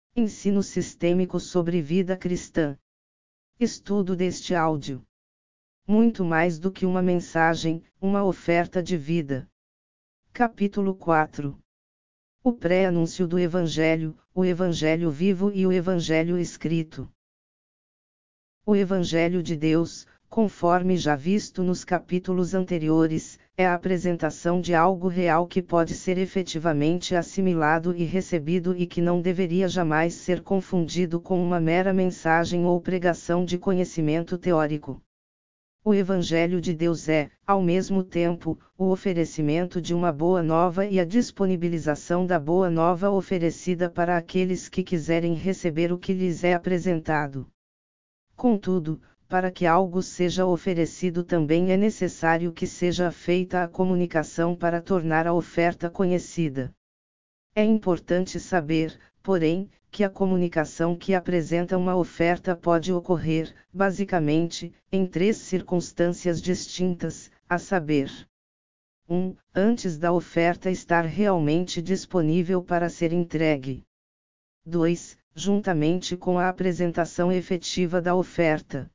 Ensino sistêmico sobre vida cristã. Estudo deste áudio. Muito mais do que uma mensagem, uma oferta de vida. Capítulo 4. O pré-anúncio do Evangelho, o Evangelho vivo e o Evangelho escrito. O Evangelho de Deus, conforme já visto nos capítulos anteriores, é a apresentação de algo real que pode ser efetivamente assimilado e recebido e que não deveria jamais ser confundido com uma mera mensagem ou pregação de conhecimento teórico. O Evangelho de Deus é, ao mesmo tempo, o oferecimento de uma boa nova e a disponibilização da boa nova oferecida para aqueles que quiserem receber o que lhes é apresentado. Contudo, para que algo seja oferecido também é necessário que seja feita a comunicação para tornar a oferta conhecida. É importante saber, porém, que a comunicação que apresenta uma oferta pode ocorrer, basicamente, em 3 circunstâncias distintas, a saber: 1. Antes da oferta estar realmente disponível para ser entregue. 2. Juntamente com a apresentação efetiva da oferta.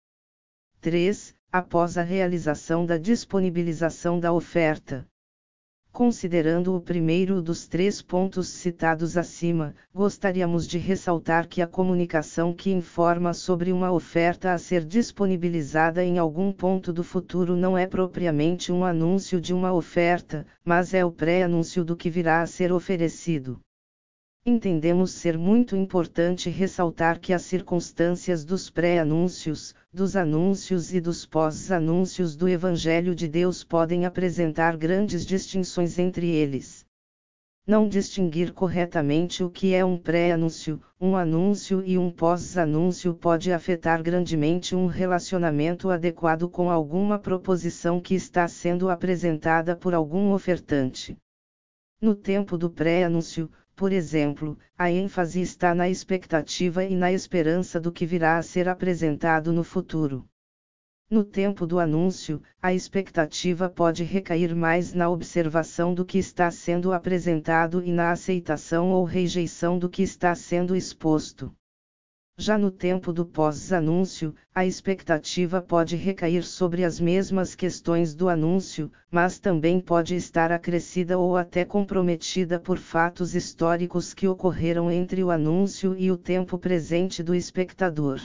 3. Após a realização da disponibilização da oferta. Considerando o primeiro dos 3 pontos citados acima, gostaríamos de ressaltar que a comunicação que informa sobre uma oferta a ser disponibilizada em algum ponto do futuro não é propriamente um anúncio de uma oferta, mas é o pré-anúncio do que virá a ser oferecido. Entendemos ser muito importante ressaltar que as circunstâncias dos pré-anúncios, dos anúncios e dos pós-anúncios do Evangelho de Deus podem apresentar grandes distinções entre eles. Não distinguir corretamente o que é um pré-anúncio, um anúncio e um pós-anúncio pode afetar grandemente um relacionamento adequado com alguma proposição que está sendo apresentada por algum ofertante. No tempo do pré-anúncio, por exemplo, a ênfase está na expectativa e na esperança do que virá a ser apresentado no futuro. No tempo do anúncio, a expectativa pode recair mais na observação do que está sendo apresentado e na aceitação ou rejeição do que está sendo exposto. Já no tempo do pós-anúncio, a expectativa pode recair sobre as mesmas questões do anúncio, mas também pode estar acrescida ou até comprometida por fatos históricos que ocorreram entre o anúncio e o tempo presente do espectador.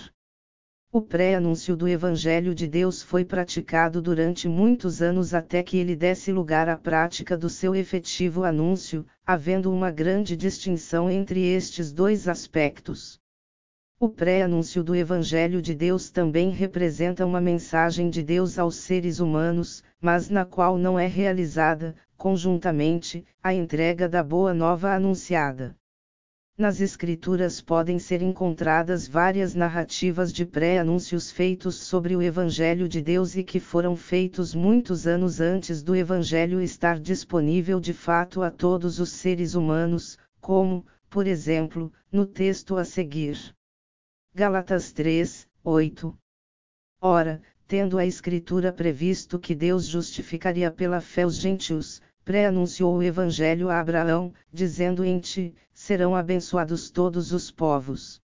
O pré-anúncio do Evangelho de Deus foi praticado durante muitos anos até que ele desse lugar à prática do seu efetivo anúncio, havendo uma grande distinção entre estes 2 aspectos. O pré-anúncio do Evangelho de Deus também representa uma mensagem de Deus aos seres humanos, mas na qual não é realizada, conjuntamente, a entrega da Boa Nova anunciada. Nas Escrituras podem ser encontradas várias narrativas de pré-anúncios feitos sobre o Evangelho de Deus e que foram feitos muitos anos antes do Evangelho estar disponível de fato a todos os seres humanos, como, por exemplo, no texto a seguir. Gálatas 3, 8. Ora, tendo a Escritura previsto que Deus justificaria pela fé os gentios, pré-anunciou o Evangelho a Abraão, dizendo: em ti serão abençoados todos os povos.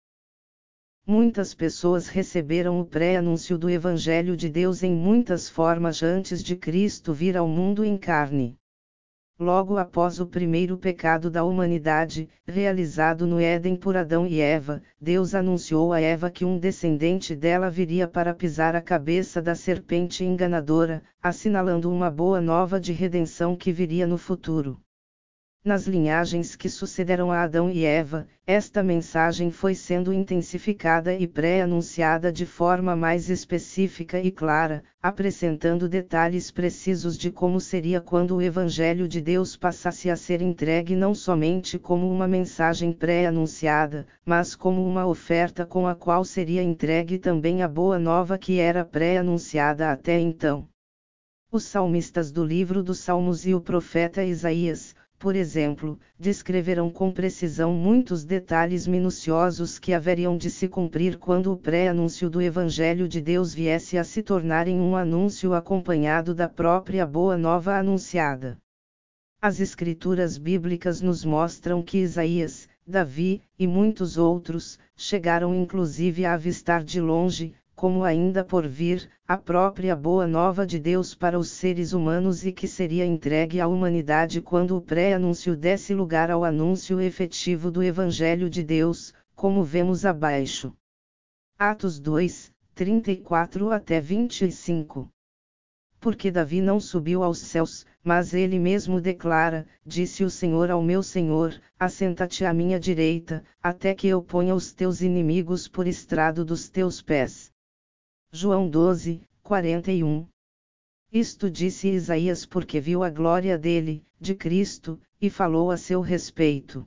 Muitas pessoas receberam o pré-anúncio do Evangelho de Deus em muitas formas antes de Cristo vir ao mundo em carne. Logo após o primeiro pecado da humanidade, realizado no Éden por Adão e Eva, Deus anunciou a Eva que um descendente dela viria para pisar a cabeça da serpente enganadora, assinalando uma boa nova de redenção que viria no futuro. Nas linhagens que sucederam a Adão e Eva, esta mensagem foi sendo intensificada e pré-anunciada de forma mais específica e clara, acrescentando detalhes precisos de como seria quando o Evangelho de Deus passasse a ser entregue não somente como uma mensagem pré-anunciada, mas como uma oferta com a qual seria entregue também a boa nova que era pré-anunciada até então. Os salmistas do livro dos Salmos e o profeta Isaías, por exemplo, descreverão com precisão muitos detalhes minuciosos que haveriam de se cumprir quando o pré-anúncio do Evangelho de Deus viesse a se tornar em um anúncio acompanhado da própria Boa Nova anunciada. As Escrituras bíblicas nos mostram que Isaías, Davi, e muitos outros, chegaram inclusive a avistar de longe, como ainda por vir, a própria boa nova de Deus para os seres humanos e que seria entregue à humanidade quando o pré-anúncio desse lugar ao anúncio efetivo do Evangelho de Deus, como vemos abaixo. Atos 2, 34 até 25. Porque Davi não subiu aos céus, mas ele mesmo declara: disse o Senhor ao meu Senhor, assenta-te à minha direita, até que eu ponha os teus inimigos por estrado dos teus pés. João 12, 41. Isto disse Isaías porque viu a glória dele, de Cristo, e falou a seu respeito.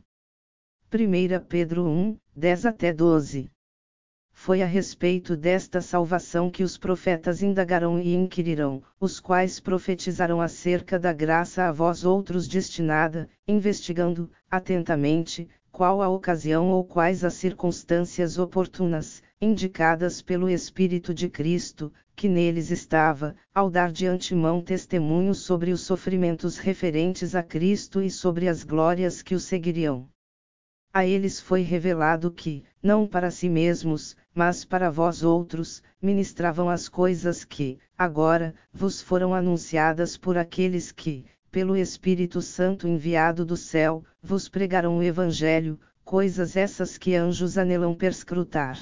1 Pedro 1, 10 até 12. Foi a respeito desta salvação que os profetas indagarão e inquirirão, os quais profetizarão acerca da graça a vós outros destinada, investigando, atentamente, qual a ocasião ou quais as circunstâncias oportunas, indicadas pelo Espírito de Cristo, que neles estava, ao dar de antemão testemunho sobre os sofrimentos referentes a Cristo e sobre as glórias que o seguiriam. A eles foi revelado que, não para si mesmos, mas para vós outros, ministravam as coisas que, agora, vos foram anunciadas por aqueles que, pelo Espírito Santo enviado do céu, vos pregaram o Evangelho, coisas essas que anjos anelam perscrutar.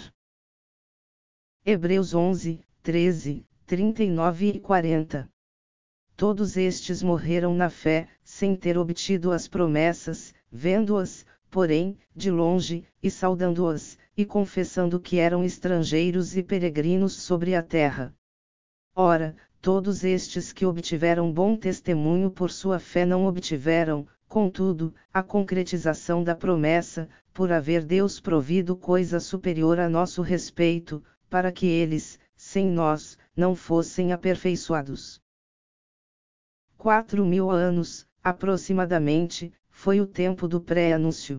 Hebreus 11, 13, 39 e 40. Todos estes morreram na fé, sem ter obtido as promessas, vendo-as, porém, de longe, e saudando-as, e confessando que eram estrangeiros e peregrinos sobre a terra. Ora, todos estes que obtiveram bom testemunho por sua fé não obtiveram, contudo, a concretização da promessa, por haver Deus provido coisa superior a nosso respeito, para que eles, sem nós, não fossem aperfeiçoados. 4.000 anos, aproximadamente, foi o tempo do pré-anúncio.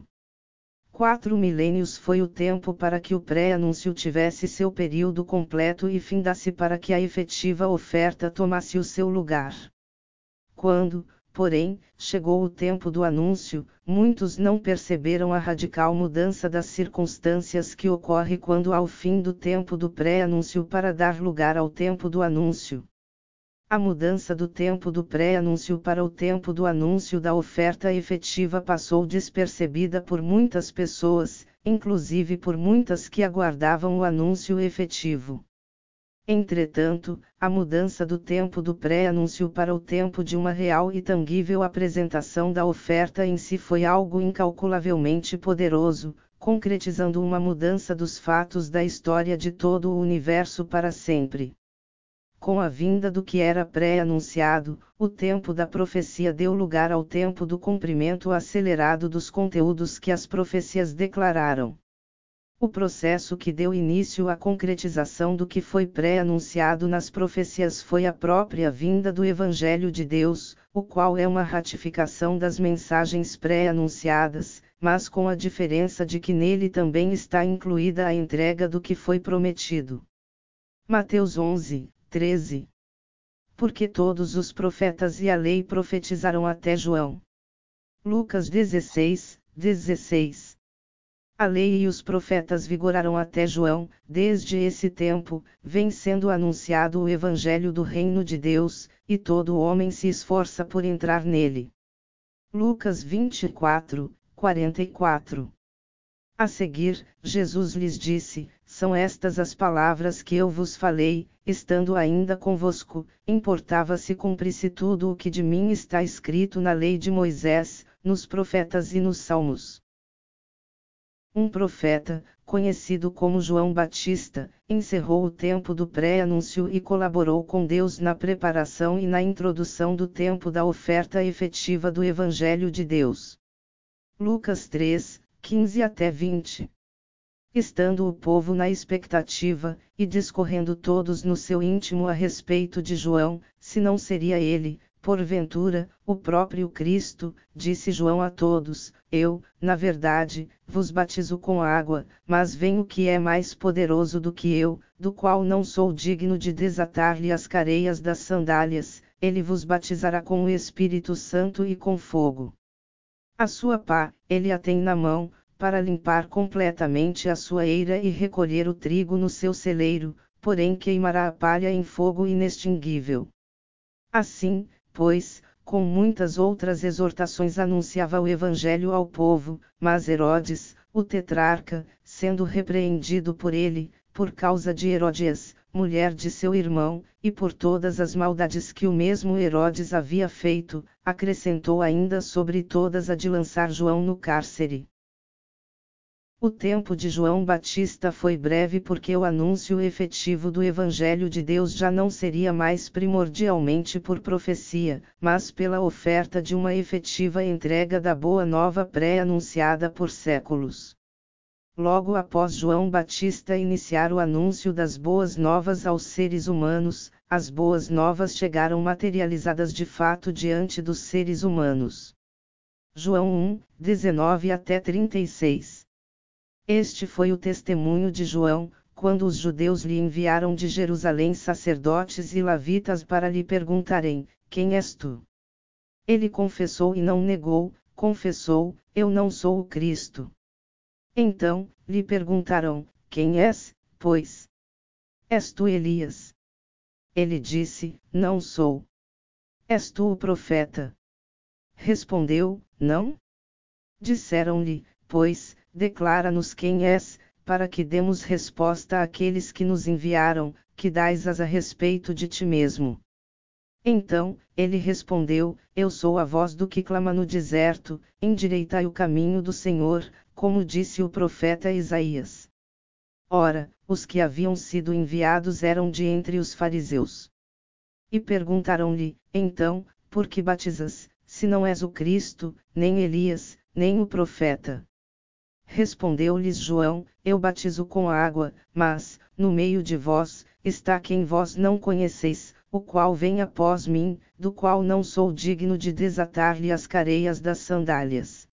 4 milênios foi o tempo para que o pré-anúncio tivesse seu período completo e findasse para que a efetiva oferta tomasse o seu lugar. Quando, porém, chegou o tempo do anúncio, muitos não perceberam a radical mudança das circunstâncias que ocorre quando há o fim do tempo do pré-anúncio para dar lugar ao tempo do anúncio. A mudança do tempo do pré-anúncio para o tempo do anúncio da oferta efetiva passou despercebida por muitas pessoas, inclusive por muitas que aguardavam o anúncio efetivo. Entretanto, a mudança do tempo do pré-anúncio para o tempo de uma real e tangível apresentação da oferta em si foi algo incalculavelmente poderoso, concretizando uma mudança dos fatos da história de todo o universo para sempre. Com a vinda do que era pré-anunciado, o tempo da profecia deu lugar ao tempo do cumprimento acelerado dos conteúdos que as profecias declararam. O processo que deu início à concretização do que foi pré-anunciado nas profecias foi a própria vinda do Evangelho de Deus, o qual é uma ratificação das mensagens pré-anunciadas, mas com a diferença de que nele também está incluída a entrega do que foi prometido. Mateus 11, 13. Porque todos os profetas e a lei profetizaram até João. Lucas 16, 16. A lei e os profetas vigoraram até João, desde esse tempo, vem sendo anunciado o Evangelho do Reino de Deus, e todo homem se esforça por entrar nele. Lucas 24, 44. A seguir, Jesus lhes disse: são estas as palavras que eu vos falei, estando ainda convosco, importava se cumprisse tudo o que de mim está escrito na lei de Moisés, nos profetas e nos salmos. Um profeta, conhecido como João Batista, encerrou o tempo do pré-anúncio e colaborou com Deus na preparação e na introdução do tempo da oferta efetiva do Evangelho de Deus. Lucas 3, 15 até 20. Estando o povo na expectativa, e discorrendo todos no seu íntimo a respeito de João, se não seria ele, porventura, o próprio Cristo, disse João a todos: eu, na verdade, vos batizo com água, mas vem o que é mais poderoso do que eu, do qual não sou digno de desatar-lhe as careias das sandálias, ele vos batizará com o Espírito Santo e com fogo. A sua pá, ele a tem na mão, para limpar completamente a sua eira e recolher o trigo no seu celeiro, porém queimará a palha em fogo inextinguível. Assim, pois, com muitas outras exortações anunciava o evangelho ao povo, mas Herodes, o tetrarca, sendo repreendido por ele, por causa de Herodías, mulher de seu irmão, e por todas as maldades que o mesmo Herodes havia feito, acrescentou ainda sobre todas a de lançar João no cárcere. O tempo de João Batista foi breve porque o anúncio efetivo do Evangelho de Deus já não seria mais primordialmente por profecia, mas pela oferta de uma efetiva entrega da Boa Nova pré-anunciada por séculos. Logo após João Batista iniciar o anúncio das Boas Novas aos seres humanos, as Boas Novas chegaram materializadas de fato diante dos seres humanos. João 1, 19 até 36. Este foi o testemunho de João, quando os judeus lhe enviaram de Jerusalém sacerdotes e levitas para lhe perguntarem: Quem és tu? Ele confessou e não negou, confessou: Eu não sou o Cristo. Então, lhe perguntaram: Quem és, pois? És tu Elias? Ele disse: Não sou. És tu o profeta? Respondeu: Não. Disseram-lhe: Pois, declara-nos quem és, para que demos resposta àqueles que nos enviaram, que dais-as a respeito de ti mesmo. Então, ele respondeu: Eu sou a voz do que clama no deserto, endireitai o caminho do Senhor, como disse o profeta Isaías. Ora, os que haviam sido enviados eram de entre os fariseus. E perguntaram-lhe: Então, por que batizas, se não és o Cristo, nem Elias, nem o profeta? Respondeu-lhes João: Eu batizo com água, mas, no meio de vós, está quem vós não conheceis, o qual vem após mim, do qual não sou digno de desatar-lhe as careias das sandálias.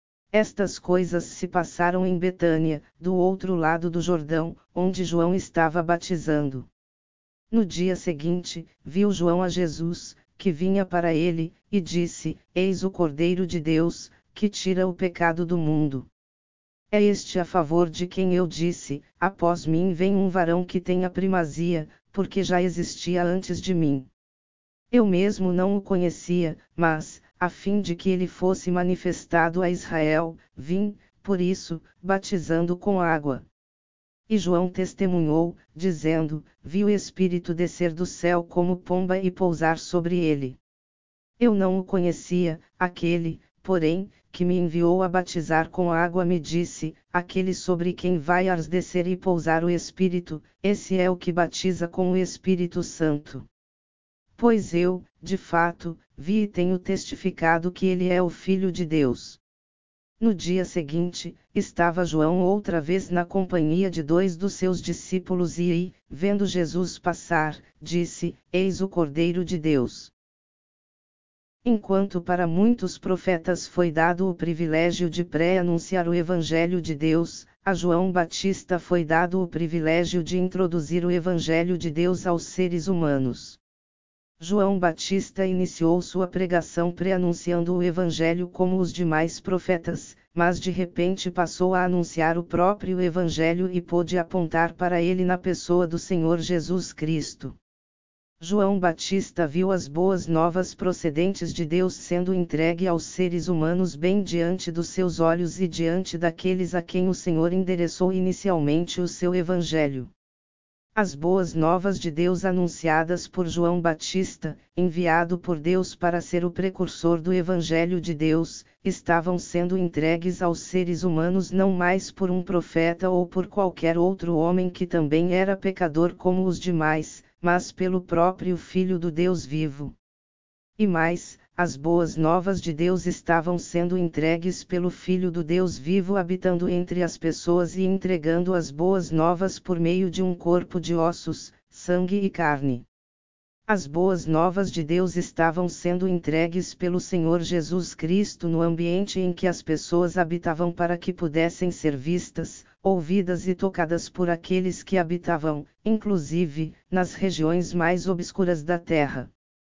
Estas coisas se passaram em Betânia, do outro lado do Jordão, onde João estava batizando. No dia seguinte, viu João a Jesus, que vinha para ele, e disse: Eis o Cordeiro de Deus, que tira o pecado do mundo. É este a favor de quem eu disse: Após mim vem um varão que tem a primazia, porque já existia antes de mim. Eu mesmo não o conhecia, mas, a fim de que ele fosse manifestado a Israel, vim, por isso, batizando com água. E João testemunhou, dizendo: Vi o Espírito descer do céu como pomba e pousar sobre ele. Eu não o conhecia, aquele, porém, que me enviou a batizar com água me disse: Aquele sobre quem vai descer e pousar o Espírito, esse é o que batiza com o Espírito Santo. Pois eu, de fato, vi e tenho testificado que ele é o Filho de Deus. No dia seguinte, estava João outra vez na companhia de 2 dos seus discípulos e, vendo Jesus passar, disse: Eis o Cordeiro de Deus. Enquanto para muitos profetas foi dado o privilégio de pré-anunciar o Evangelho de Deus, a João Batista foi dado o privilégio de introduzir o Evangelho de Deus aos seres humanos. João Batista iniciou sua pregação pré-anunciando o Evangelho como os demais profetas, mas de repente passou a anunciar o próprio Evangelho e pôde apontar para ele na pessoa do Senhor Jesus Cristo. João Batista viu as boas novas procedentes de Deus sendo entregue aos seres humanos bem diante dos seus olhos e diante daqueles a quem o Senhor endereçou inicialmente o seu Evangelho. As boas novas de Deus anunciadas por João Batista, enviado por Deus para ser o precursor do Evangelho de Deus, estavam sendo entregues aos seres humanos não mais por um profeta ou por qualquer outro homem que também era pecador como os demais, mas pelo próprio Filho do Deus vivo. E mais, as boas novas de Deus estavam sendo entregues pelo Filho do Deus vivo habitando entre as pessoas e entregando as boas novas por meio de um corpo de ossos, sangue e carne. As boas novas de Deus estavam sendo entregues pelo Senhor Jesus Cristo no ambiente em que as pessoas habitavam para que pudessem ser vistas, ouvidas e tocadas por aqueles que habitavam, inclusive, nas regiões mais obscuras da terra.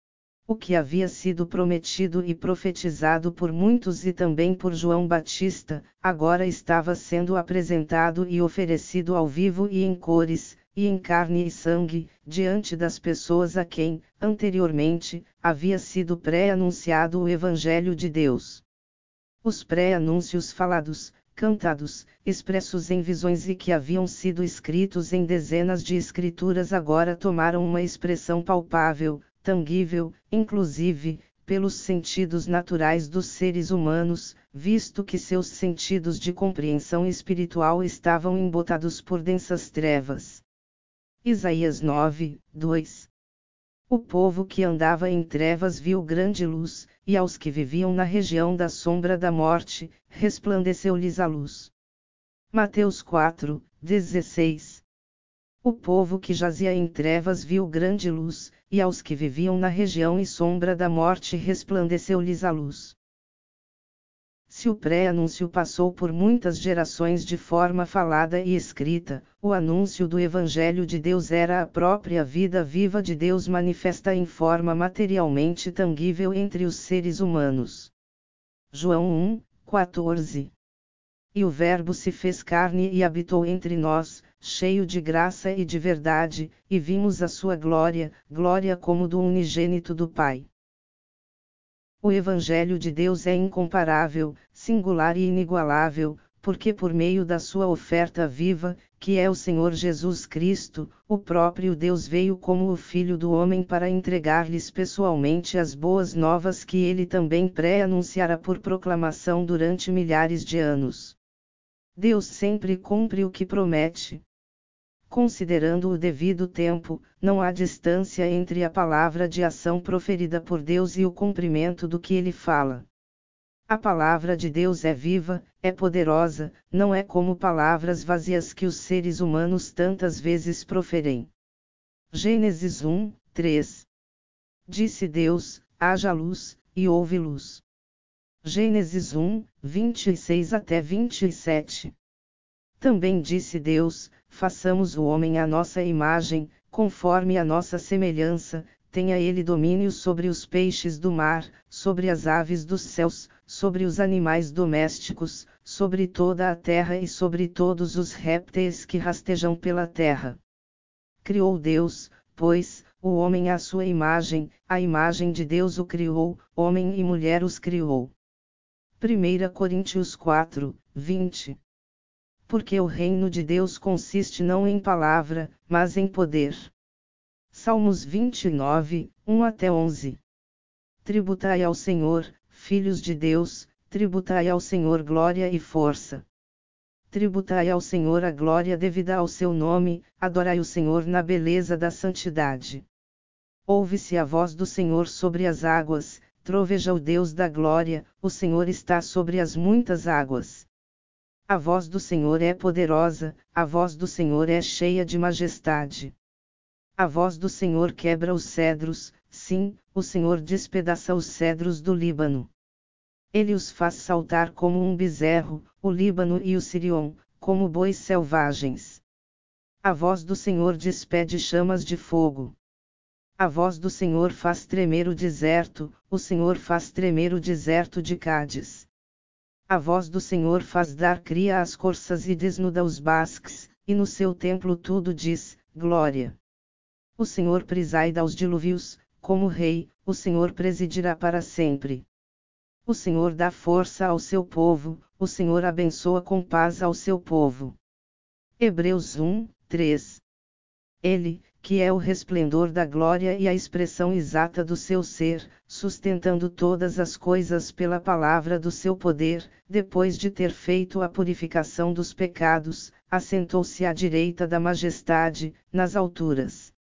O que havia sido prometido e profetizado por muitos e também por João Batista, agora estava sendo apresentado e oferecido ao vivo e em cores, e em carne e sangue, diante das pessoas a quem, anteriormente, havia sido pré-anunciado o Evangelho de Deus. Os pré-anúncios falados, cantados, expressos em visões e que haviam sido escritos em dezenas de escrituras agora tomaram uma expressão palpável, tangível, inclusive, pelos sentidos naturais dos seres humanos, visto que seus sentidos de compreensão espiritual estavam embotados por densas trevas. Isaías 9, 2. O povo que andava em trevas viu grande luz, e aos que viviam na região da sombra da morte, resplandeceu-lhes a luz. Mateus 4, 16. O povo que jazia em trevas viu grande luz, e aos que viviam na região e sombra da morte resplandeceu-lhes a luz. Se o pré-anúncio passou por muitas gerações de forma falada e escrita, o anúncio do Evangelho de Deus era a própria vida viva de Deus manifesta em forma materialmente tangível entre os seres humanos. João 1, 14. E o Verbo se fez carne e habitou entre nós, cheio de graça e de verdade, e vimos a sua glória, glória como do unigênito do Pai. O Evangelho de Deus é incomparável, singular e inigualável, porque por meio da sua oferta viva, que é o Senhor Jesus Cristo, o próprio Deus veio como o Filho do Homem para entregar-lhes pessoalmente as boas novas que ele também pré-anunciara por proclamação durante milhares de anos. Deus sempre cumpre o que promete. Considerando o devido tempo, não há distância entre a palavra de ação proferida por Deus e o cumprimento do que ele fala. A palavra de Deus é viva, é poderosa, não é como palavras vazias que os seres humanos tantas vezes proferem. Gênesis 1, 3. Disse Deus, haja luz, e houve luz. Gênesis 1, 26 até 27. Também disse Deus, façamos o homem à nossa imagem, conforme a nossa semelhança, tenha ele domínio sobre os peixes do mar, sobre as aves dos céus, sobre os animais domésticos, sobre toda a terra e sobre todos os répteis que rastejam pela terra. Criou Deus, pois, o homem à sua imagem, a imagem de Deus o criou, homem e mulher os criou. 1 Coríntios 4, 20. Porque o reino de Deus consiste não em palavra, mas em poder. Salmos 29, 1 até 11. Tributai ao Senhor, filhos de Deus, tributai ao Senhor glória e força. Tributai ao Senhor a glória devida ao seu nome, adorai o Senhor na beleza da santidade. Ouve-se a voz do Senhor sobre as águas, troveja o Deus da glória, o Senhor está sobre as muitas águas. A voz do Senhor é poderosa, a voz do Senhor é cheia de majestade. A voz do Senhor quebra os cedros, sim, o Senhor despedaça os cedros do Líbano. Ele os faz saltar como um bezerro, o Líbano e o Sirion, como bois selvagens. A voz do Senhor despede chamas de fogo. A voz do Senhor faz tremer o deserto, o Senhor faz tremer o deserto de Cádiz. A voz do Senhor faz dar cria às corças e desnuda os basques, e no seu templo tudo diz, glória. O Senhor preside aos dilúvios, como rei, o Senhor presidirá para sempre. O Senhor dá força ao seu povo, o Senhor abençoa com paz ao seu povo. Hebreus 1, 3. Ele, que é o resplendor da glória e a expressão exata do seu ser, sustentando todas as coisas pela palavra do seu poder, depois de ter feito a purificação dos pecados, assentou-se à direita da majestade, nas alturas.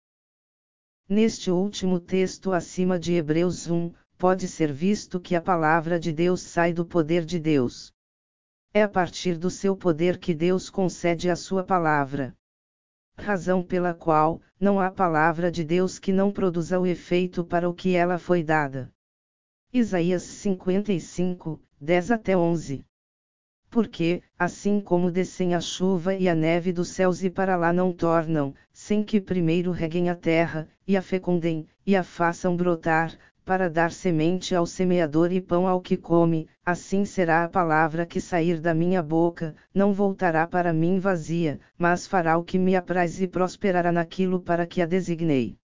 Neste último texto acima de Hebreus 1, pode ser visto que a palavra de Deus sai do poder de Deus. É a partir do seu poder que Deus concede a sua palavra. Razão pela qual, não há palavra de Deus que não produza o efeito para o que ela foi dada. Isaías 55, 10 até 11. Porque, assim como descem a chuva e a neve dos céus e para lá não tornam, sem que primeiro reguem a terra, e a fecundem, e a façam brotar, para dar semente ao semeador e pão ao que come, assim será a palavra que sair da minha boca, não voltará para mim vazia, mas fará o que me apraz e prosperará naquilo para que a designei.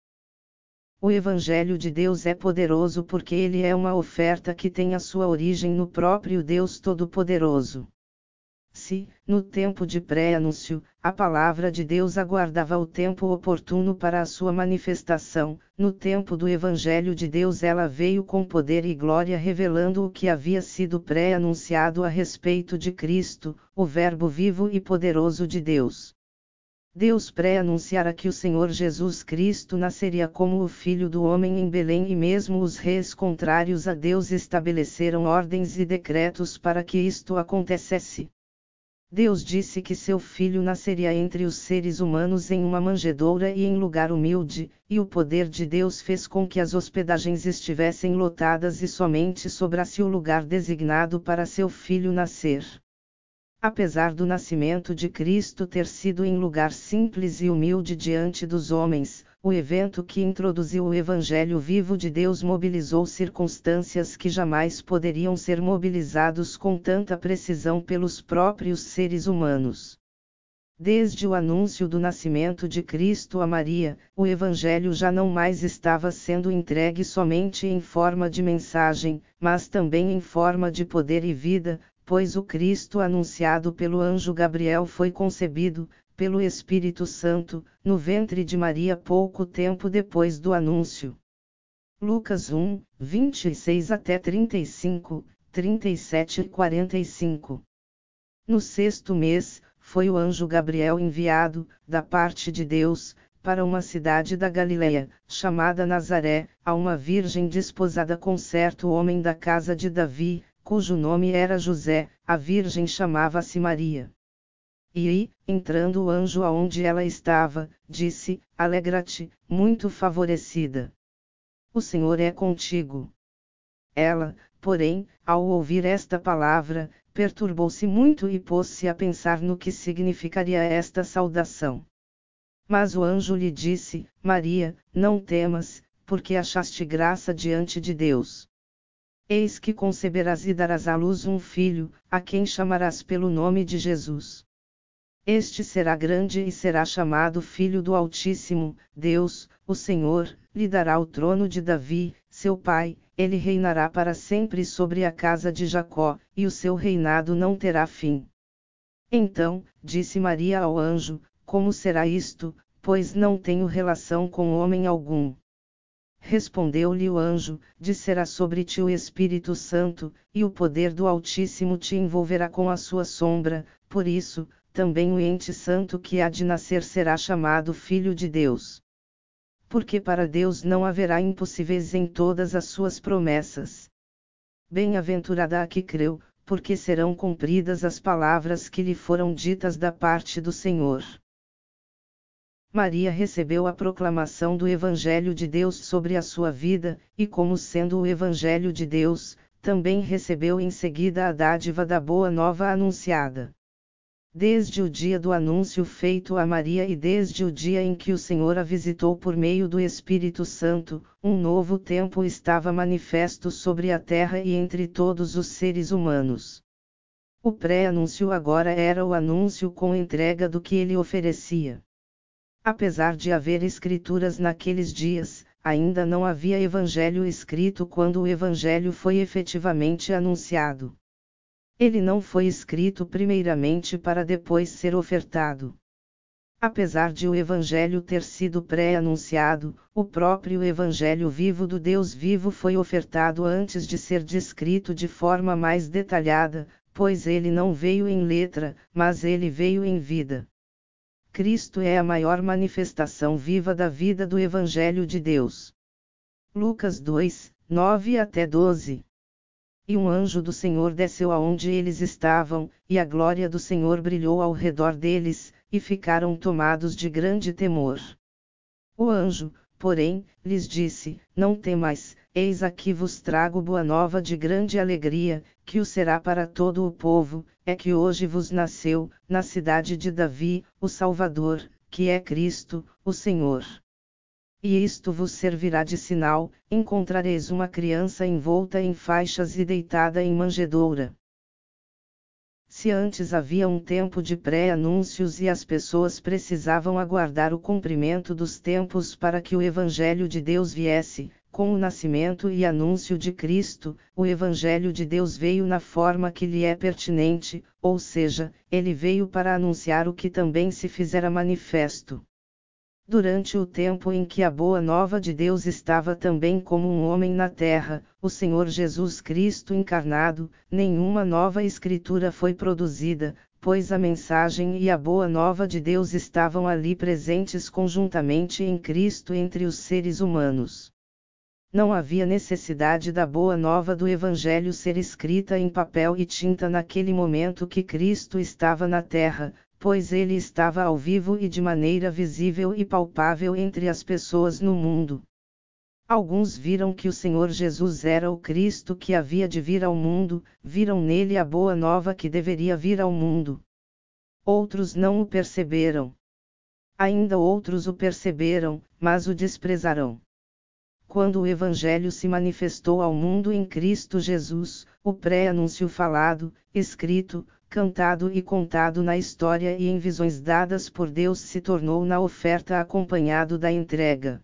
O Evangelho de Deus é poderoso porque ele é uma oferta que tem a sua origem no próprio Deus Todo-Poderoso. Se, no tempo de pré-anúncio, a palavra de Deus aguardava o tempo oportuno para a sua manifestação, no tempo do Evangelho de Deus ela veio com poder e glória revelando o que havia sido pré-anunciado a respeito de Cristo, o Verbo vivo e poderoso de Deus. Deus pré-anunciara que o Senhor Jesus Cristo nasceria como o Filho do Homem em Belém e mesmo os reis contrários a Deus estabeleceram ordens e decretos para que isto acontecesse. Deus disse que seu filho nasceria entre os seres humanos em uma manjedoura e em lugar humilde, e o poder de Deus fez com que as hospedagens estivessem lotadas e somente sobrasse o lugar designado para seu filho nascer. Apesar do nascimento de Cristo ter sido em lugar simples e humilde diante dos homens, o evento que introduziu o Evangelho vivo de Deus mobilizou circunstâncias que jamais poderiam ser mobilizados com tanta precisão pelos próprios seres humanos. Desde o anúncio do nascimento de Cristo a Maria, o Evangelho já não mais estava sendo entregue somente em forma de mensagem, mas também em forma de poder e vida, pois o Cristo anunciado pelo anjo Gabriel foi concebido, pelo Espírito Santo, no ventre de Maria pouco tempo depois do anúncio. Lucas 1, 26 até 35, 37 e 45. No sexto mês, foi o anjo Gabriel enviado, da parte de Deus, para uma cidade da Galileia, chamada Nazaré, a uma virgem desposada com certo homem da casa de Davi, cujo nome era José, a virgem chamava-se Maria. E, entrando o anjo aonde ela estava, disse: Alegra-te, muito favorecida. O Senhor é contigo. Ela, porém, ao ouvir esta palavra, perturbou-se muito e pôs-se a pensar no que significaria esta saudação. Mas o anjo lhe disse: Maria, não temas, porque achaste graça diante de Deus. Eis que conceberás e darás à luz um filho, a quem chamarás pelo nome de Jesus. Este será grande e será chamado Filho do Altíssimo, Deus, o Senhor, lhe dará o trono de Davi, seu pai, ele reinará para sempre sobre a casa de Jacó, e o seu reinado não terá fim. Então, disse Maria ao anjo: Como será isto, pois não tenho relação com homem algum? Respondeu-lhe o anjo: Descerá sobre ti o Espírito Santo, e o poder do Altíssimo te envolverá com a sua sombra, por isso, também o ente santo que há de nascer será chamado Filho de Deus. Porque para Deus não haverá impossíveis em todas as suas promessas. Bem-aventurada a que creu, porque serão cumpridas as palavras que lhe foram ditas da parte do Senhor. Maria recebeu a proclamação do Evangelho de Deus sobre a sua vida, e como sendo o Evangelho de Deus, também recebeu em seguida a dádiva da Boa Nova anunciada. Desde o dia do anúncio feito a Maria e desde o dia em que o Senhor a visitou por meio do Espírito Santo, um novo tempo estava manifesto sobre a terra e entre todos os seres humanos. O pré-anúncio agora era o anúncio com entrega do que ele oferecia. Apesar de haver escrituras naqueles dias, ainda não havia evangelho escrito quando o evangelho foi efetivamente anunciado. Ele não foi escrito primeiramente para depois ser ofertado. Apesar de o evangelho ter sido pré-anunciado, o próprio evangelho vivo do Deus vivo foi ofertado antes de ser descrito de forma mais detalhada, pois ele não veio em letra, mas ele veio em vida. Cristo é a maior manifestação viva da vida do Evangelho de Deus. Lucas 2, 9 até 12. E um anjo do Senhor desceu aonde eles estavam, e a glória do Senhor brilhou ao redor deles, e ficaram tomados de grande temor. O anjo, porém, lhes disse: Não temais, eis aqui vos trago boa nova de grande alegria, que o será para todo o povo, é que hoje vos nasceu, na cidade de Davi, o Salvador, que é Cristo, o Senhor. E isto vos servirá de sinal: encontrareis uma criança envolta em faixas e deitada em manjedoura. Se antes havia um tempo de pré-anúncios e as pessoas precisavam aguardar o cumprimento dos tempos para que o Evangelho de Deus viesse, com o nascimento e anúncio de Cristo, o Evangelho de Deus veio na forma que lhe é pertinente, ou seja, ele veio para anunciar o que também se fizera manifesto. Durante o tempo em que a boa nova de Deus estava também como um homem na terra, o Senhor Jesus Cristo encarnado, nenhuma nova escritura foi produzida, pois a mensagem e a boa nova de Deus estavam ali presentes conjuntamente em Cristo entre os seres humanos. Não havia necessidade da boa nova do Evangelho ser escrita em papel e tinta naquele momento que Cristo estava na terra, pois ele estava ao vivo e de maneira visível e palpável entre as pessoas no mundo. Alguns viram que o Senhor Jesus era o Cristo que havia de vir ao mundo, viram nele a boa nova que deveria vir ao mundo. Outros não o perceberam. Ainda outros o perceberam, mas o desprezarão. Quando o Evangelho se manifestou ao mundo em Cristo Jesus, o pré-anúncio falado, escrito, cantado e contado na história e em visões dadas por Deus se tornou na oferta acompanhado da entrega.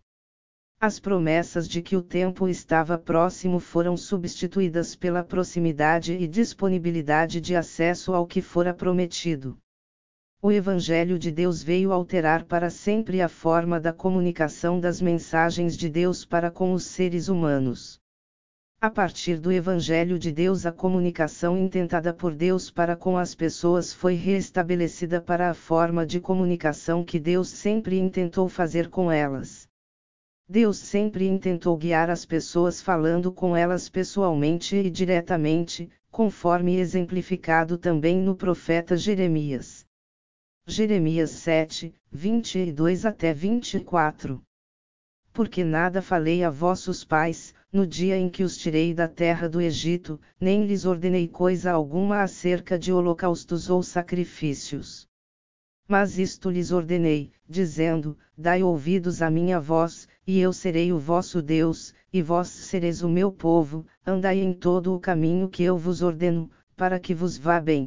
As promessas de que o tempo estava próximo foram substituídas pela proximidade e disponibilidade de acesso ao que fora prometido. O Evangelho de Deus veio alterar para sempre a forma da comunicação das mensagens de Deus para com os seres humanos. A partir do Evangelho de Deus, a comunicação intentada por Deus para com as pessoas foi reestabelecida para a forma de comunicação que Deus sempre intentou fazer com elas. Deus sempre intentou guiar as pessoas falando com elas pessoalmente e diretamente, conforme exemplificado também no profeta Jeremias. Jeremias 7, 22 até 24. Porque nada falei a vossos pais, no dia em que os tirei da terra do Egito, nem lhes ordenei coisa alguma acerca de holocaustos ou sacrifícios. Mas isto lhes ordenei, dizendo: Dai ouvidos à minha voz, e eu serei o vosso Deus, e vós sereis o meu povo, andai em todo o caminho que eu vos ordeno, para que vos vá bem.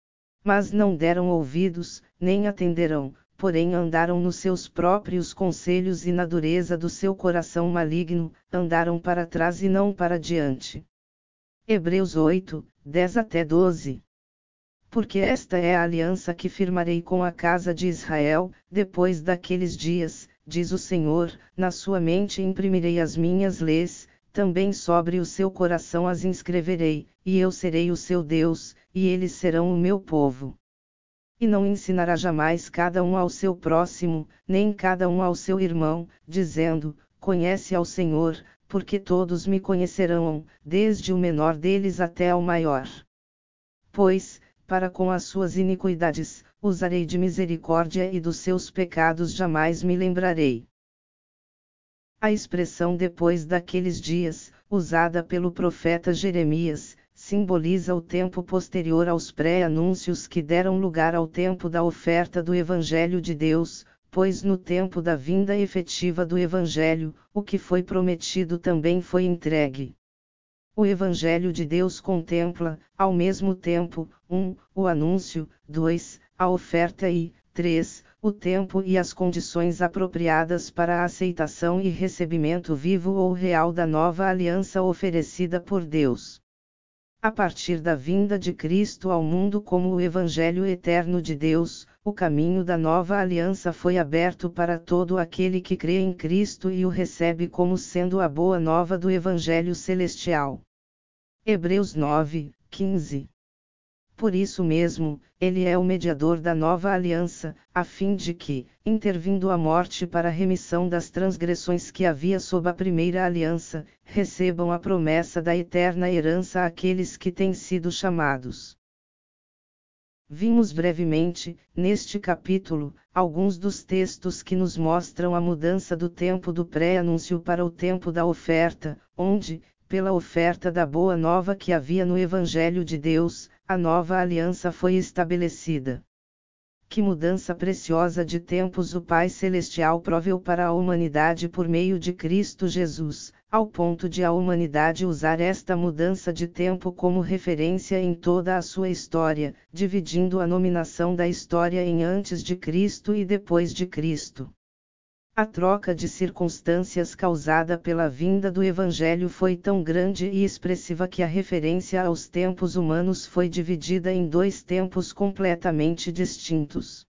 Mas não deram ouvidos, nem atenderão, porém andaram nos seus próprios conselhos e na dureza do seu coração maligno, andaram para trás e não para diante. Hebreus 8, 10 até 12. Porque esta é a aliança que firmarei com a casa de Israel, depois daqueles dias, diz o Senhor, na sua mente imprimirei as minhas leis, também sobre o seu coração as inscreverei, e eu serei o seu Deus, e eles serão o meu povo. E não ensinará jamais cada um ao seu próximo, nem cada um ao seu irmão, dizendo: Conhece ao Senhor, porque todos me conhecerão, desde o menor deles até ao maior. Pois, para com as suas iniquidades, usarei de misericórdia e dos seus pecados jamais me lembrarei. A expressão depois daqueles dias, usada pelo profeta Jeremias, simboliza o tempo posterior aos pré-anúncios que deram lugar ao tempo da oferta do Evangelho de Deus, pois no tempo da vinda efetiva do Evangelho, o que foi prometido também foi entregue. O Evangelho de Deus contempla, ao mesmo tempo, 1. O anúncio, 2. A oferta e, 3. O tempo e as condições apropriadas para a aceitação e recebimento vivo ou real da nova aliança oferecida por Deus. A partir da vinda de Cristo ao mundo como o Evangelho eterno de Deus, o caminho da nova aliança foi aberto para todo aquele que crê em Cristo e o recebe como sendo a boa nova do Evangelho celestial. Hebreus 9, 15. Por isso mesmo, ele é o mediador da nova aliança, a fim de que, intervindo a morte para a remissão das transgressões que havia sob a primeira aliança, recebam a promessa da eterna herança àqueles que têm sido chamados. Vimos brevemente, neste capítulo, alguns dos textos que nos mostram a mudança do tempo do pré-anúncio para o tempo da oferta, onde, pela oferta da boa nova que havia no Evangelho de Deus, a nova aliança foi estabelecida. Que mudança preciosa de tempos o Pai Celestial proveu para a humanidade por meio de Cristo Jesus, ao ponto de a humanidade usar esta mudança de tempo como referência em toda a sua história, dividindo a nominação da história em antes de Cristo e depois de Cristo. A troca de circunstâncias causada pela vinda do Evangelho foi tão grande e expressiva que a referência aos tempos humanos foi dividida em dois tempos completamente distintos.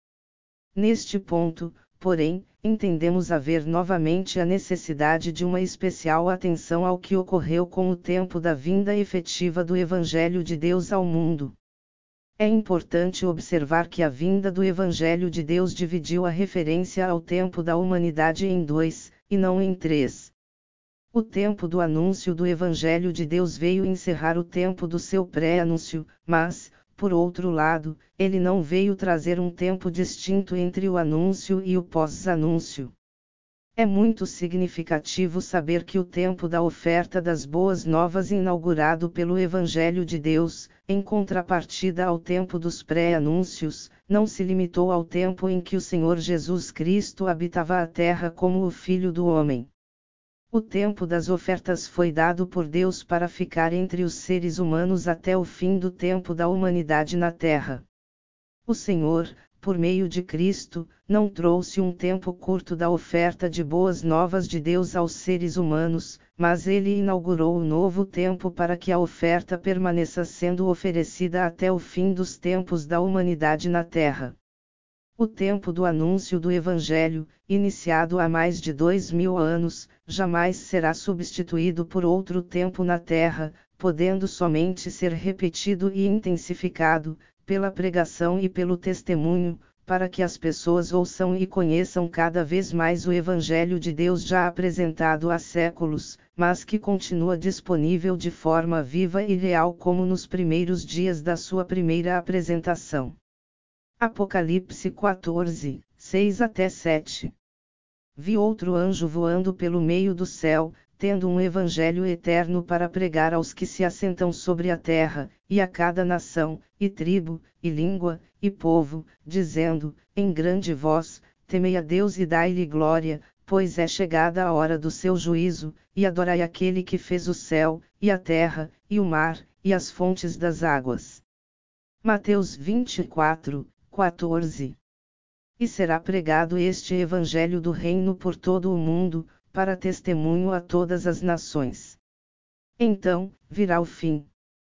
Neste ponto, porém, entendemos haver novamente a necessidade de uma especial atenção ao que ocorreu com o tempo da vinda efetiva do Evangelho de Deus ao mundo. É importante observar que a vinda do Evangelho de Deus dividiu a referência ao tempo da humanidade em dois, e não em três. O tempo do anúncio do Evangelho de Deus veio encerrar o tempo do seu pré-anúncio, mas, por outro lado, ele não veio trazer um tempo distinto entre o anúncio e o pós-anúncio. É muito significativo saber que o tempo da oferta das boas novas inaugurado pelo Evangelho de Deus, em contrapartida ao tempo dos pré-anúncios, não se limitou ao tempo em que o Senhor Jesus Cristo habitava a terra como o Filho do Homem. O tempo das ofertas foi dado por Deus para ficar entre os seres humanos até o fim do tempo da humanidade na terra. O Senhor, por meio de Cristo, não trouxe um tempo curto da oferta de boas novas de Deus aos seres humanos, mas ele inaugurou o novo tempo para que a oferta permaneça sendo oferecida até o fim dos tempos da humanidade na terra. O tempo do anúncio do Evangelho, iniciado há mais de 2000 anos, jamais será substituído por outro tempo na terra, podendo somente ser repetido e intensificado, pela pregação e pelo testemunho, para que as pessoas ouçam e conheçam cada vez mais o Evangelho de Deus já apresentado há séculos, mas que continua disponível de forma viva e real como nos primeiros dias da sua primeira apresentação. Apocalipse 14, 6-7. Vi outro anjo voando pelo meio do céu, tendo um evangelho eterno para pregar aos que se assentam sobre a terra, e a cada nação, e tribo, e língua, e povo, dizendo, em grande voz, temei a Deus e dai-lhe glória, pois é chegada a hora do seu juízo, e adorai aquele que fez o céu, e a terra, e o mar, e as fontes das águas. Mateus 24, 14. E será pregado este evangelho do reino por todo o mundo, para testemunho a todas as nações. Então, virá o fim.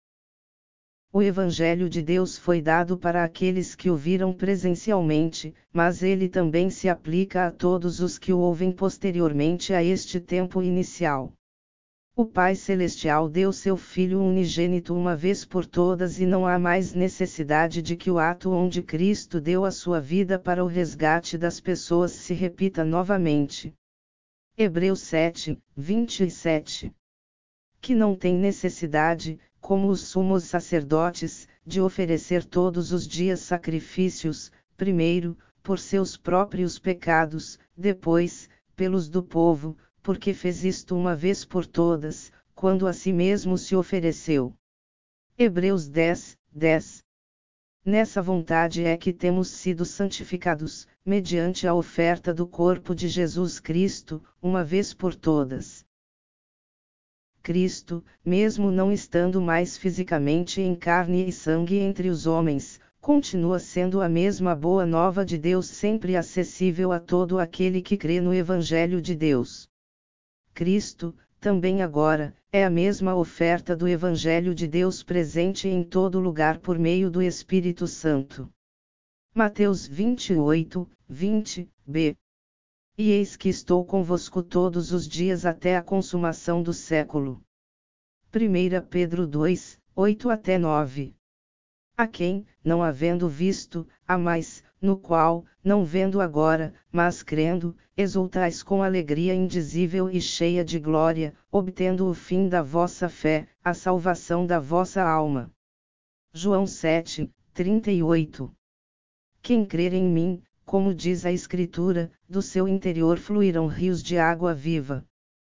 O Evangelho de Deus foi dado para aqueles que o viram presencialmente, mas ele também se aplica a todos os que o ouvem posteriormente a este tempo inicial. O Pai Celestial deu seu Filho unigênito uma vez por todas e não há mais necessidade de que o ato onde Cristo deu a sua vida para o resgate das pessoas se repita novamente. Hebreus 7, 27. Que não tem necessidade, como os sumos sacerdotes, de oferecer todos os dias sacrifícios, primeiro, por seus próprios pecados, depois, pelos do povo, porque fez isto uma vez por todas, quando a si mesmo se ofereceu. Hebreus 10, 10. Nessa vontade é que temos sido santificados, mediante a oferta do corpo de Jesus Cristo, uma vez por todas. Cristo, mesmo não estando mais fisicamente em carne e sangue entre os homens, continua sendo a mesma boa nova de Deus sempre acessível a todo aquele que crê no Evangelho de Deus. Cristo, também agora, é a mesma oferta do Evangelho de Deus presente em todo lugar por meio do Espírito Santo. Mateus 28, 20b. E eis que estou convosco todos os dias até a consumação do século. 1 Pedro 2, 8-9. A quem, não havendo visto, amais, no qual, não vendo agora, mas crendo, exultais com alegria indizível e cheia de glória, obtendo o fim da vossa fé, a salvação da vossa alma. João 7, 38. Quem crer em mim, como diz a Escritura, do seu interior fluirão rios de água viva.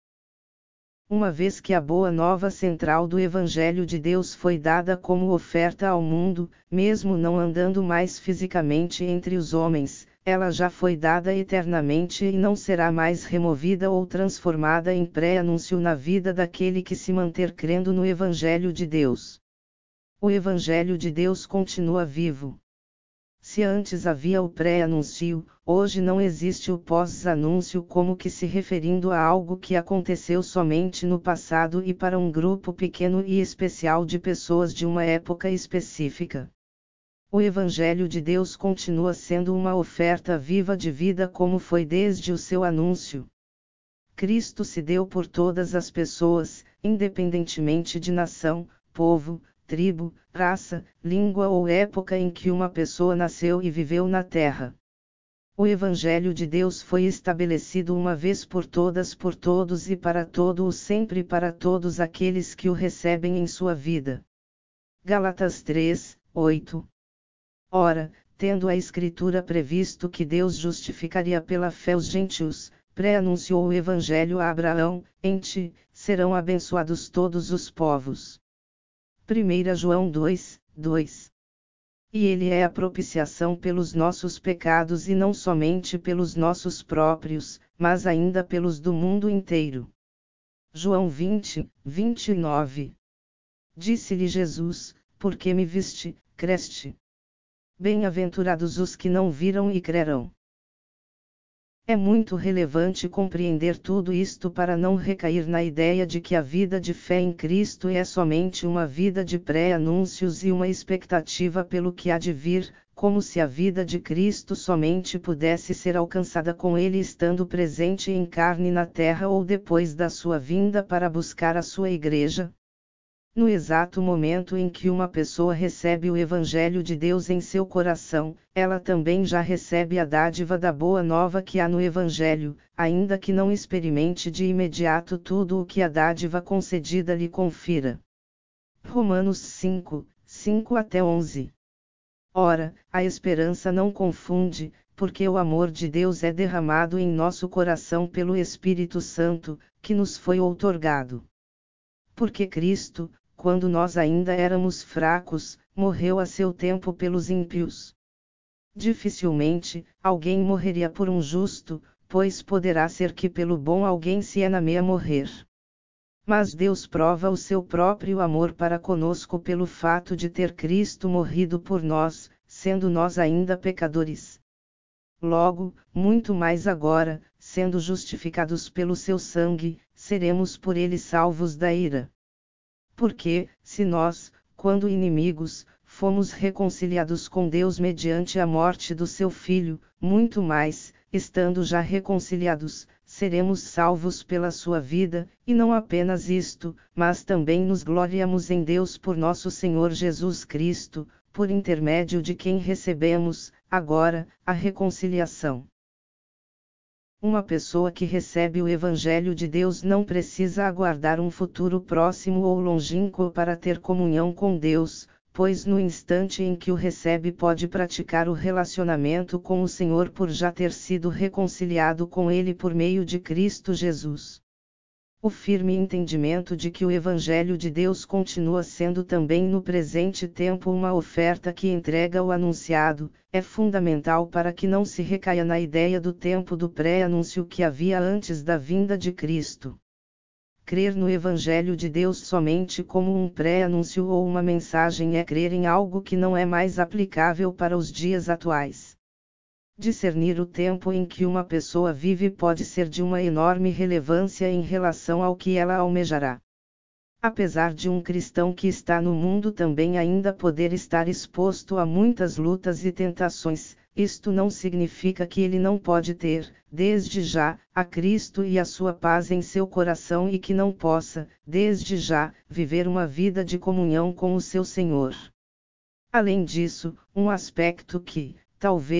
Uma vez que a boa nova central do Evangelho de Deus foi dada como oferta ao mundo, mesmo não andando mais fisicamente entre os homens, ela já foi dada eternamente e não será mais removida ou transformada em pré-anúncio na vida daquele que se manter crendo no Evangelho de Deus. O Evangelho de Deus continua vivo. Se antes havia o pré-anúncio, hoje não existe o pós-anúncio, como que se referindo a algo que aconteceu somente no passado e para um grupo pequeno e especial de pessoas de uma época específica. O Evangelho de Deus continua sendo uma oferta viva de vida como foi desde o seu anúncio. Cristo se deu por todas as pessoas, independentemente de nação, povo, tribo, raça, língua ou época em que uma pessoa nasceu e viveu na terra. O Evangelho de Deus foi estabelecido uma vez por todas por todos e para todo o sempre para todos aqueles que o recebem em sua vida. Gálatas 3, 8. Ora, tendo a Escritura previsto que Deus justificaria pela fé os gentios, pré-anunciou o Evangelho a Abraão: em ti serão abençoados todos os povos. 1 João 2, 2. E ele é a propiciação pelos nossos pecados e não somente pelos nossos próprios, mas ainda pelos do mundo inteiro. João 20, 29. Disse-lhe Jesus: por que me viste, creste? Bem-aventurados os que não viram e crerão. É muito relevante compreender tudo isto para não recair na ideia de que a vida de fé em Cristo é somente uma vida de pré-anúncios e uma expectativa pelo que há de vir, como se a vida de Cristo somente pudesse ser alcançada com Ele estando presente em carne na terra ou depois da sua vinda para buscar a sua igreja. No exato momento em que uma pessoa recebe o Evangelho de Deus em seu coração, ela também já recebe a dádiva da boa nova que há no Evangelho, ainda que não experimente de imediato tudo o que a dádiva concedida lhe confira. Romanos 5, 5-11. Ora, a esperança não confunde, porque o amor de Deus é derramado em nosso coração pelo Espírito Santo, que nos foi outorgado. Porque Cristo, quando nós ainda éramos fracos, morreu a seu tempo pelos ímpios. Dificilmente, alguém morreria por um justo, pois poderá ser que pelo bom alguém se ename a morrer. Mas Deus prova o seu próprio amor para conosco pelo fato de ter Cristo morrido por nós, sendo nós ainda pecadores. Logo, muito mais agora, sendo justificados pelo seu sangue, seremos por ele salvos da ira. Porque, se nós, quando inimigos, fomos reconciliados com Deus mediante a morte do seu Filho, muito mais, estando já reconciliados, seremos salvos pela sua vida, e não apenas isto, mas também nos gloriamos em Deus por nosso Senhor Jesus Cristo, por intermédio de quem recebemos, agora, a reconciliação. Uma pessoa que recebe o Evangelho de Deus não precisa aguardar um futuro próximo ou longínquo para ter comunhão com Deus, pois no instante em que o recebe pode praticar o relacionamento com o Senhor por já ter sido reconciliado com Ele por meio de Cristo Jesus. O firme entendimento de que o Evangelho de Deus continua sendo também no presente tempo uma oferta que entrega o anunciado, é fundamental para que não se recaia na ideia do tempo do pré-anúncio que havia antes da vinda de Cristo. Crer no Evangelho de Deus somente como um pré-anúncio ou uma mensagem é crer em algo que não é mais aplicável para os dias atuais. Discernir o tempo em que uma pessoa vive pode ser de uma enorme relevância em relação ao que ela almejará. Apesar de um cristão que está no mundo também ainda poder estar exposto a muitas lutas e tentações, isto não significa que ele não pode ter, desde já, a Cristo e a sua paz em seu coração e que não possa, desde já, viver uma vida de comunhão com o seu Senhor. Além disso, um aspecto que, talvez,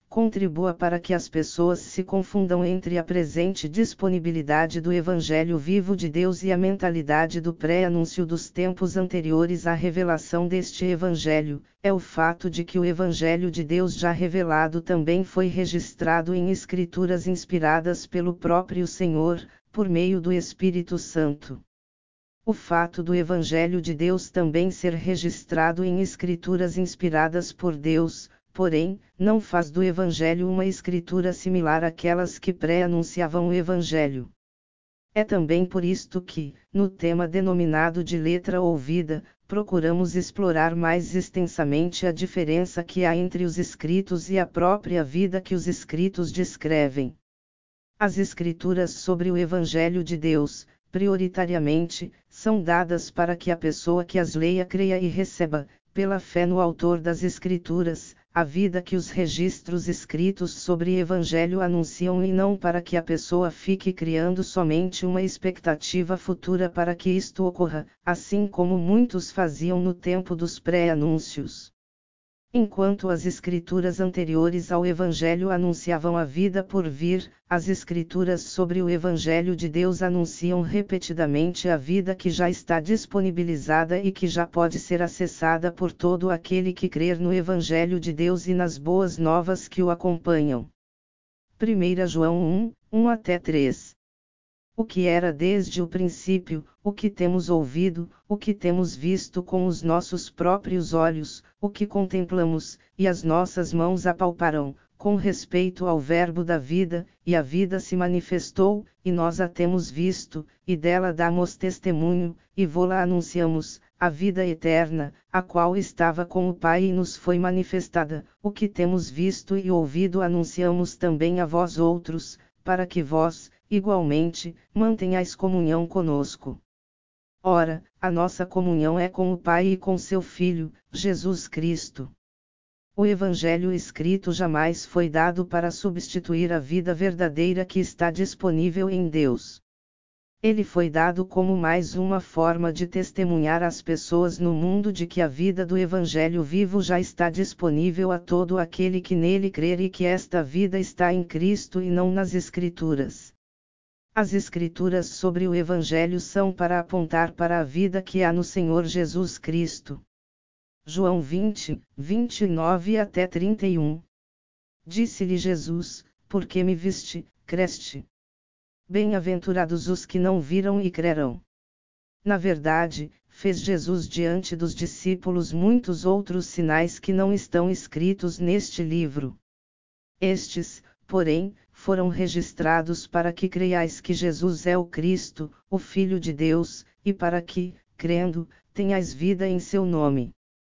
contribua para que as pessoas se confundam entre a presente disponibilidade do Evangelho vivo de Deus e a mentalidade do pré-anúncio dos tempos anteriores à revelação deste Evangelho. É o fato de que o Evangelho de Deus já revelado também foi registrado em escrituras inspiradas pelo próprio Senhor, por meio do Espírito Santo. O fato do Evangelho de Deus também ser registrado em escrituras inspiradas por Deus, porém, não faz do Evangelho uma escritura similar àquelas que pré-anunciavam o Evangelho. É também por isto que, no tema denominado de letra ouvida, procuramos explorar mais extensamente a diferença que há entre os escritos e a própria vida que os escritos descrevem. As escrituras sobre o Evangelho de Deus, prioritariamente, são dadas para que a pessoa que as leia creia e receba, pela fé no autor das Escrituras, a vida que os registros escritos sobre Evangelho anunciam e não para que a pessoa fique criando somente uma expectativa futura para que isto ocorra, assim como muitos faziam no tempo dos pré-anúncios. Enquanto as escrituras anteriores ao Evangelho anunciavam a vida por vir, as escrituras sobre o Evangelho de Deus anunciam repetidamente a vida que já está disponibilizada e que já pode ser acessada por todo aquele que crer no Evangelho de Deus e nas boas novas que o acompanham. 1 João 1, 1-3. O que era desde o princípio, o que temos ouvido, o que temos visto com os nossos próprios olhos, o que contemplamos, e as nossas mãos apalparam, com respeito ao Verbo da vida, e a vida se manifestou, e nós a temos visto, e dela damos testemunho, e vô-la anunciamos, a vida eterna, a qual estava com o Pai e nos foi manifestada. O que temos visto e ouvido anunciamos também a vós outros, para que vós, igualmente, mantenhais comunhão conosco. Ora, a nossa comunhão é com o Pai e com seu Filho, Jesus Cristo. O Evangelho escrito jamais foi dado para substituir a vida verdadeira que está disponível em Deus. Ele foi dado como mais uma forma de testemunhar às pessoas no mundo de que a vida do Evangelho vivo já está disponível a todo aquele que nele crer e que esta vida está em Cristo e não nas Escrituras. As Escrituras sobre o Evangelho são para apontar para a vida que há no Senhor Jesus Cristo. João 20, 29-31. Disse-lhe Jesus: Por que me viste, creste? Bem-aventurados os que não viram e crerão. Na verdade, fez Jesus diante dos discípulos muitos outros sinais que não estão escritos neste livro. Estes, porém, foram registrados para que creiais que Jesus é o Cristo, o Filho de Deus, e para que, crendo, tenhais vida em seu nome.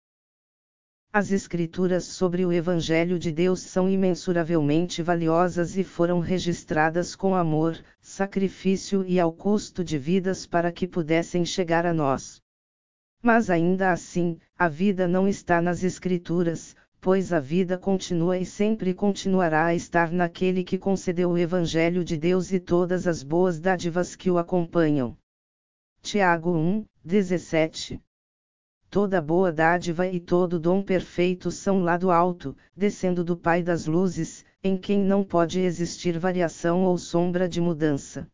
As Escrituras sobre o Evangelho de Deus são imensuravelmente valiosas e foram registradas com amor, sacrifício e ao custo de vidas para que pudessem chegar a nós. Mas ainda assim, a vida não está nas Escrituras, pois a vida continua e sempre continuará a estar naquele que concedeu o Evangelho de Deus e todas as boas dádivas que o acompanham. Tiago 1, 17. Toda boa dádiva e todo dom perfeito são lá do alto, descendo do Pai das luzes, em quem não pode existir variação ou sombra de mudança.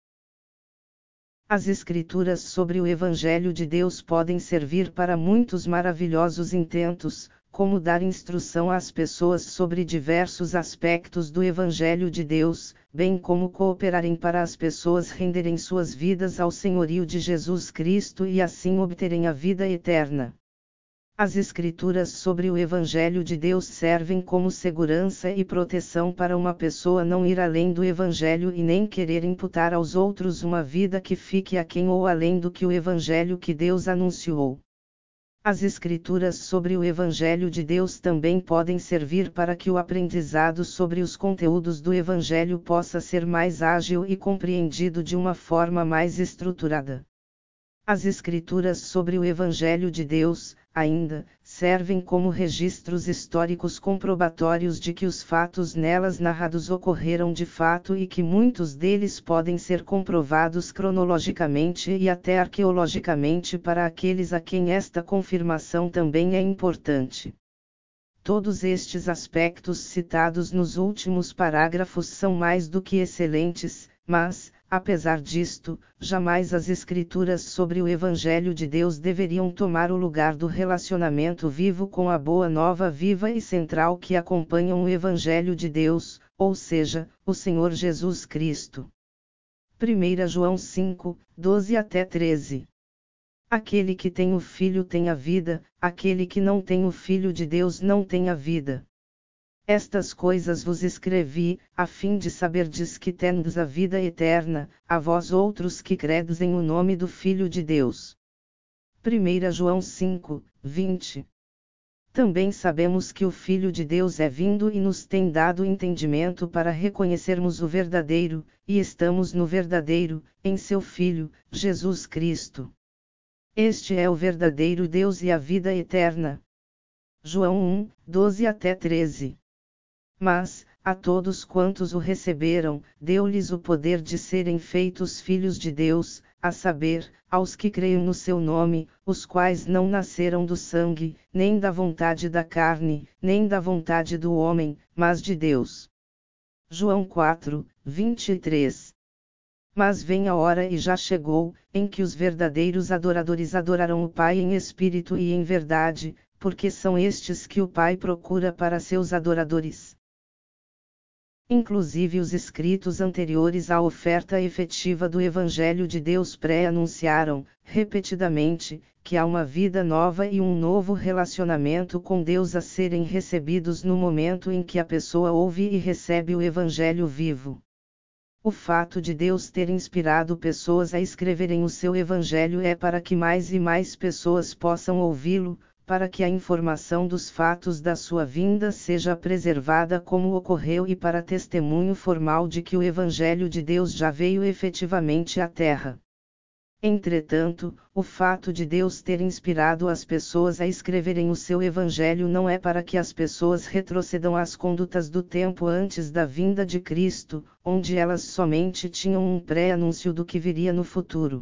As Escrituras sobre o Evangelho de Deus podem servir para muitos maravilhosos intentos, como dar instrução às pessoas sobre diversos aspectos do Evangelho de Deus, bem como cooperarem para as pessoas renderem suas vidas ao senhorio de Jesus Cristo e assim obterem a vida eterna. As Escrituras sobre o Evangelho de Deus servem como segurança e proteção para uma pessoa não ir além do Evangelho e nem querer imputar aos outros uma vida que fique aquém ou além do que o Evangelho que Deus anunciou. As Escrituras sobre o Evangelho de Deus também podem servir para que o aprendizado sobre os conteúdos do Evangelho possa ser mais ágil e compreendido de uma forma mais estruturada. As Escrituras sobre o Evangelho de Deus, ainda, servem como registros históricos comprobatórios de que os fatos nelas narrados ocorreram de fato e que muitos deles podem ser comprovados cronologicamente e até arqueologicamente para aqueles a quem esta confirmação também é importante. Todos estes aspectos citados nos últimos parágrafos são mais do que excelentes, mas, apesar disto, jamais as Escrituras sobre o Evangelho de Deus deveriam tomar o lugar do relacionamento vivo com a Boa Nova viva e central que acompanham o Evangelho de Deus, ou seja, o Senhor Jesus Cristo. 1 João 5, 12 até 13. Aquele que tem o Filho tem a vida, aquele que não tem o Filho de Deus não tem a vida. Estas coisas vos escrevi, a fim de saberdes que tendes a vida eterna, a vós outros que credes em o nome do Filho de Deus. 1 João 5, 20. Também sabemos que o Filho de Deus é vindo e nos tem dado entendimento para reconhecermos o verdadeiro, e estamos no verdadeiro, em seu Filho, Jesus Cristo. Este é o verdadeiro Deus e a vida eterna. João 1, 12 até 13. Mas, a todos quantos o receberam, deu-lhes o poder de serem feitos filhos de Deus, a saber, aos que creem no seu nome, os quais não nasceram do sangue, nem da vontade da carne, nem da vontade do homem, mas de Deus. João 4, 23. Mas vem a hora e já chegou, em que os verdadeiros adoradores adorarão o Pai em espírito e em verdade, porque são estes que o Pai procura para seus adoradores. Inclusive os escritos anteriores à oferta efetiva do Evangelho de Deus pré-anunciaram, repetidamente, que há uma vida nova e um novo relacionamento com Deus a serem recebidos no momento em que a pessoa ouve e recebe o Evangelho vivo. O fato de Deus ter inspirado pessoas a escreverem o seu Evangelho é para que mais e mais pessoas possam ouvi-lo, para que a informação dos fatos da sua vinda seja preservada como ocorreu e para testemunho formal de que o Evangelho de Deus já veio efetivamente à Terra. Entretanto, o fato de Deus ter inspirado as pessoas a escreverem o seu Evangelho não é para que as pessoas retrocedam às condutas do tempo antes da vinda de Cristo, onde elas somente tinham um pré-anúncio do que viria no futuro.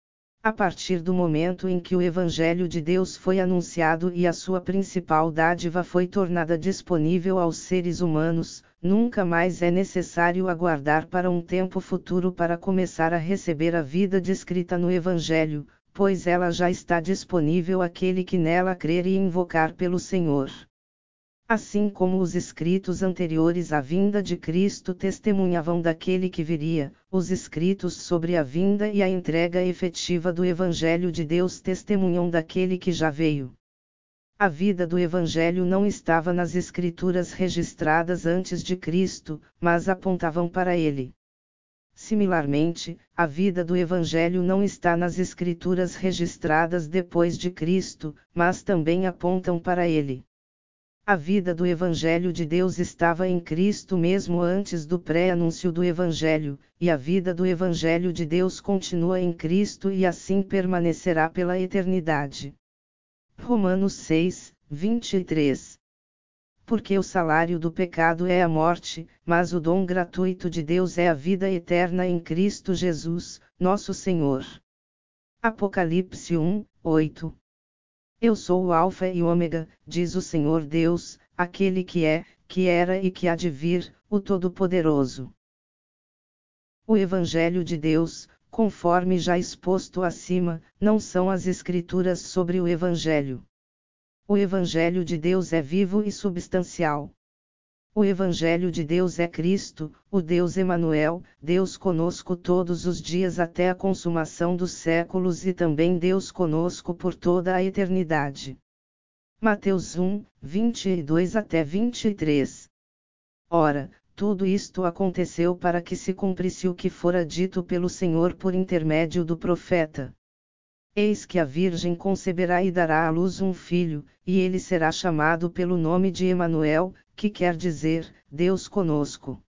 A partir do momento em que o Evangelho de Deus foi anunciado e a sua principal dádiva foi tornada disponível aos seres humanos, nunca mais é necessário aguardar para um tempo futuro para começar a receber a vida descrita no Evangelho, pois ela já está disponível àquele que nela crer e invocar pelo Senhor. Assim como os escritos anteriores à vinda de Cristo testemunhavam daquele que viria, os escritos sobre a vinda e a entrega efetiva do Evangelho de Deus testemunham daquele que já veio. A vida do Evangelho não estava nas escrituras registradas antes de Cristo, mas apontavam para ele. Similarmente, a vida do Evangelho não está nas escrituras registradas depois de Cristo, mas também apontam para ele. A vida do Evangelho de Deus estava em Cristo mesmo antes do pré-anúncio do Evangelho, e a vida do Evangelho de Deus continua em Cristo e assim permanecerá pela eternidade. Romanos 6, 23. Porque o salário do pecado é a morte, mas o dom gratuito de Deus é a vida eterna em Cristo Jesus, nosso Senhor. Apocalipse 1, 8. Eu sou o Alfa e Ômega, diz o Senhor Deus, aquele que é, que era e que há de vir, o Todo-Poderoso. O Evangelho de Deus, conforme já exposto acima, não são as Escrituras sobre o Evangelho. O Evangelho de Deus é vivo e substancial. O Evangelho de Deus é Cristo, o Deus Emanuel, Deus conosco todos os dias até a consumação dos séculos e também Deus conosco por toda a eternidade. Mateus 1, 22 até 23. Ora, tudo isto aconteceu para que se cumprisse o que fora dito pelo Senhor por intermédio do profeta. Eis que a Virgem conceberá e dará à luz um filho, e ele será chamado pelo nome de Emanuel, que quer dizer, Deus conosco.